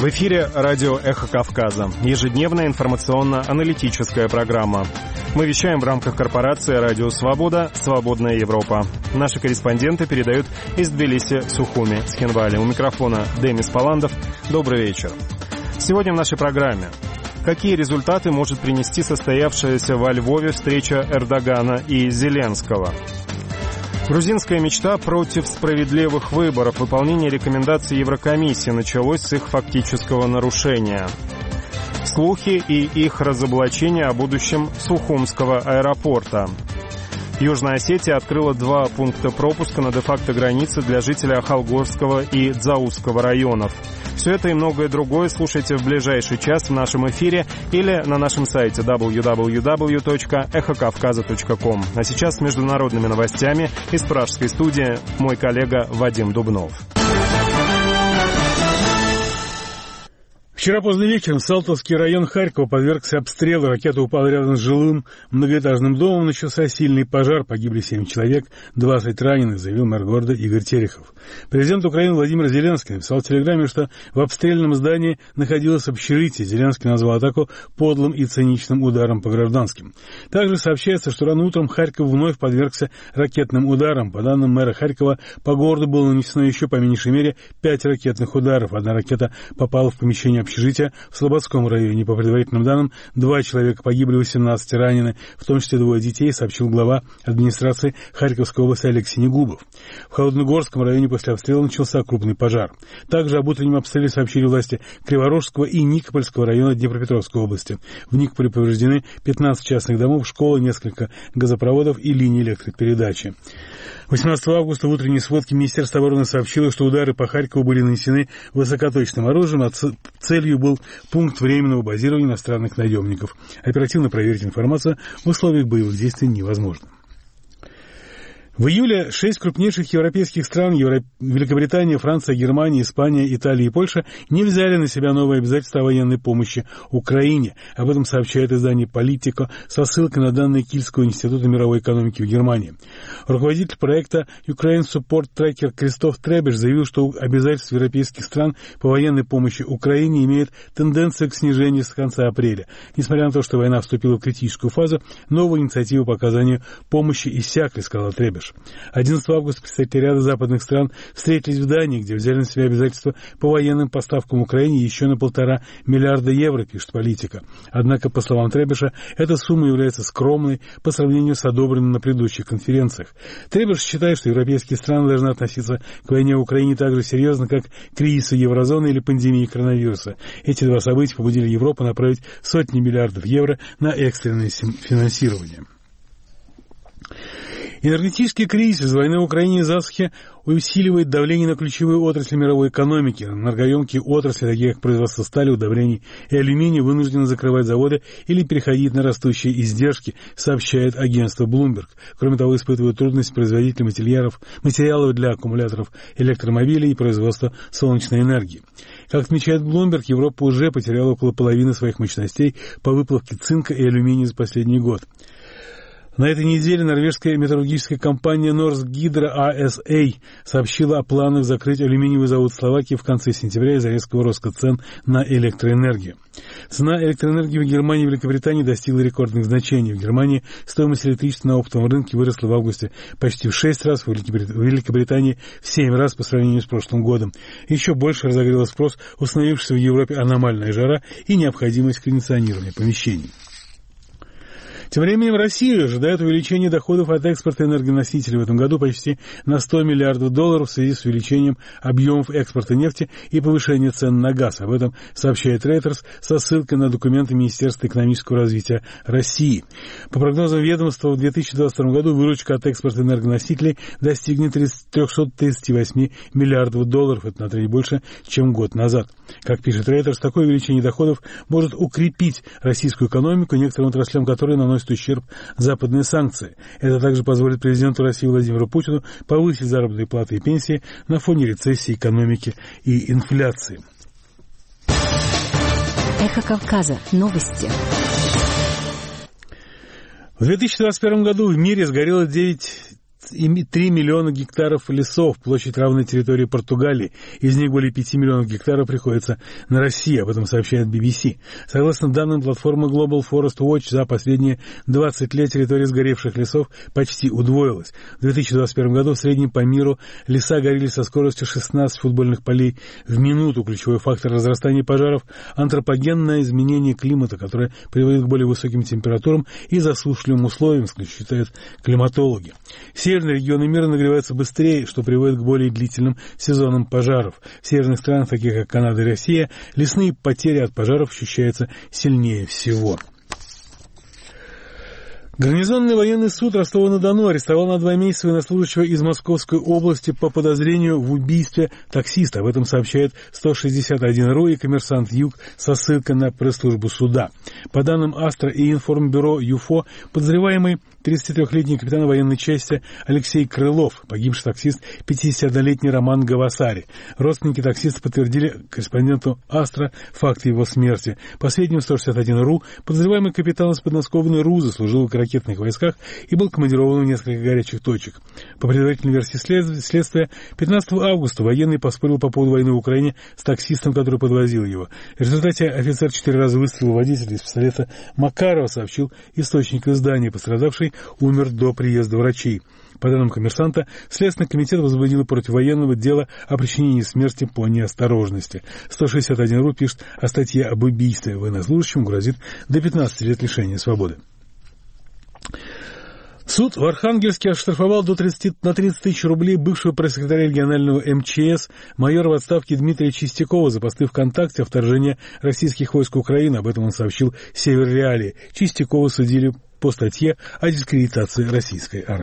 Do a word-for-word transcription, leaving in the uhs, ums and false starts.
В эфире радио «Эхо Кавказа», ежедневная информационно-аналитическая программа. Мы вещаем в рамках корпорации «Радио Свобода. Свободная Европа». Наши корреспонденты передают из Тбилиси, Сухуми, Цхинвали. У микрофона Демис Паландов. Добрый вечер. Сегодня в нашей программе. Какие результаты может принести состоявшаяся во Львове встреча Эрдогана и Зеленского? Грузинская мечта против справедливых выборов. Выполнение рекомендаций Еврокомиссии началось с их фактического нарушения. Слухи и их разоблачение о будущем Сухумского аэропорта. Южная Осетия открыла два пункта пропуска на де-факто границе для жителей Ахалгорского и Дзаусского районов. Все это и многое другое слушайте в ближайший час в нашем эфире или на нашем сайте дабл ю дабл ю дабл ю точка эхо кавказа точка ком. А сейчас с международными новостями из пражской студии мой коллега Вадим Дубнов. Вчера поздно вечером Салтовский район Харькова подвергся обстрелу. Ракета упала рядом с жилым многоэтажным домом. Начался сильный пожар. Погибли семь человек, двадцать раненых, заявил мэр города Игорь Терехов. Президент Украины Владимир Зеленский написал в телеграмме, что в обстрелянном здании находилось общежитие. Зеленский назвал атаку подлым и циничным ударом по гражданским. Также сообщается, что рано утром Харьков вновь подвергся ракетным ударам. По данным мэра Харькова, по городу было нанесено еще по меньшей мере пять ракетных ударов. Одна ракета попала в помещение общежития общежития в Слободском районе. По предварительным данным, два человека погибли, восемнадцать ранены, в том числе двое детей, сообщил глава администрации Харьковской области Алексей Негубов. В Холодногорском районе после обстрела начался крупный пожар. Также об утреннем обстреле сообщили власти Криворожского и Никопольского района Днепропетровской области. В Никополе повреждены пятнадцать частных домов, школа, несколько газопроводов и линии электропередачи. восемнадцатого августа в утренней сводке Министерство обороны сообщило, что удары по Харькову были нанесены высокоточным оружием, а целью был пункт временного базирования иностранных наемников. Оперативно проверить информацию в условиях боевых действий невозможно. В июле шесть крупнейших европейских стран Евро... Великобритания, Франция, Германия, Испания, Италия и Польша не взяли на себя новые обязательства о военной помощи Украине. Об этом сообщает издание «Политико» со ссылкой на данные Кильского института мировой экономики в Германии. Руководитель проекта Ukraine Support Tracker Кристоф Требеш заявил, что обязательства европейских стран по военной помощи Украине имеют тенденцию к снижению с конца апреля. Несмотря на то, что война вступила в критическую фазу, новые инициативы по оказанию помощи иссякли, сказал Требеш. одиннадцатого августа представители ряда западных стран встретились в Дании, где взяли на себя обязательства по военным поставкам Украине еще на полтора миллиарда евро, пишет «Политика». Однако, по словам Требеша, эта сумма является скромной по сравнению с одобренной на предыдущих конференциях. Требеш считает, что европейские страны должны относиться к войне в Украине так же серьезно, как к кризису еврозоны или пандемии коронавируса. Эти два события побудили Европу направить сотни миллиардов евро на экстренное финансирование. Энергетический кризис из войны в Украине и засухи усиливает давление на ключевые отрасли мировой экономики. Энергоемкие отрасли, такие как производство стали, удобрений и алюминия, вынуждены закрывать заводы или переходить на растущие издержки, сообщает агентство Bloomberg. Кроме того, испытывают трудности производители материалов, материалов для аккумуляторов электромобилей и производства солнечной энергии. Как отмечает Bloomberg, Европа уже потеряла около половины своих мощностей по выплавке цинка и алюминия за последний год. На этой неделе норвежская металлургическая компания Norsk Hydro эй эс эй сообщила о планах закрыть алюминиевый завод в Словакии в конце сентября из-за резкого роста цен на электроэнергию. Цена электроэнергии в Германии и Великобритании достигла рекордных значений. В Германии стоимость электричества на оптовом рынке выросла в августе почти в шесть раз, в Великобритании в семь раз по сравнению с прошлым годом. Еще больше разогрела спрос установившаяся в Европе аномальная жара и необходимость кондиционирования помещений. Тем временем Россия ожидает увеличения доходов от экспорта энергоносителей в этом году почти на сто миллиардов долларов в связи с увеличением объемов экспорта нефти и повышения цен на газ. Об этом сообщает Reuters со ссылкой на документы Министерства экономического развития России. По прогнозам ведомства, в две тысячи двадцать втором году выручка от экспорта энергоносителей достигнет триста тридцать восемь миллиардов долларов. Это на треть больше, чем год назад. Как пишет Reuters, такое увеличение доходов может укрепить российскую экономику, некоторым отраслям которой наносит ущерб западные санкции. Это также позволит президенту России Владимиру Путину повысить заработные платы и пенсии на фоне рецессии, экономики и инфляции. Эхо Кавказа. Новости. В две тысячи двадцать первом году в мире сгорело девять три миллиона гектаров лесов, площадь равной территории Португалии. Из них более пяти миллионов гектаров приходится на Россию, об этом сообщает би би си. Согласно данным платформы Global Forest Watch, за последние двадцать лет территория сгоревших лесов почти удвоилась. В две тысячи двадцать первом году в среднем по миру леса горели со скоростью шестнадцать футбольных полей в минуту. Ключевой фактор разрастания пожаров – антропогенное изменение климата, которое приводит к более высоким температурам и засушливым условиям, считают климатологи. Северные регионы мира нагреваются быстрее, что приводит к более длительным сезонам пожаров. В северных странах, таких как Канада и Россия, лесные потери от пожаров ощущаются сильнее всего. Гарнизонный военный суд Ростова-на-Дону арестовал на два месяца военнослужащего из Московской области по подозрению в убийстве таксиста. Об этом сообщает сто шестьдесят один точка ру и «Коммерсант Юг» со ссылкой на пресс-службу суда. По данным Астра и информбюро ЮФО, подозреваемый тридцатитрёхлетний капитан военной части Алексей Крылов, погибший таксист пятидесятилетний Роман Гавасари. Родственники таксиста подтвердили корреспонденту Астра факт его смерти. По сведениям сто шестьдесят один точка ру, подозреваемый капитан из подмосковной РУЗа служил в ракетных войсках и был командирован в несколько горячих точек. По предварительной версии следствия, пятнадцатого августа военный поспорил по поводу войны в Украине с таксистом, который подвозил его. В результате офицер четыре раза выстрелил водителя из пистолета Макарова, сообщил источник издания. Пострадавший умер до приезда врачей. По данным «Коммерсанта», Следственный комитет возбудил против военного дело о причинении смерти по неосторожности. сто шестьдесят один точка ру пишет о статье об убийстве. Военнослужащему грозит до пятнадцати лет лишения свободы. Суд в Архангельске оштрафовал до тридцати, на тридцать тысяч рублей бывшего пресс-секретаря регионального эм че эс майора в отставке Дмитрия Чистякова за посты ВКонтакте о вторжении российских войск в Украину. Об этом он сообщил Север Реалии. Чистякова судили по статье о дискредитации российской армии.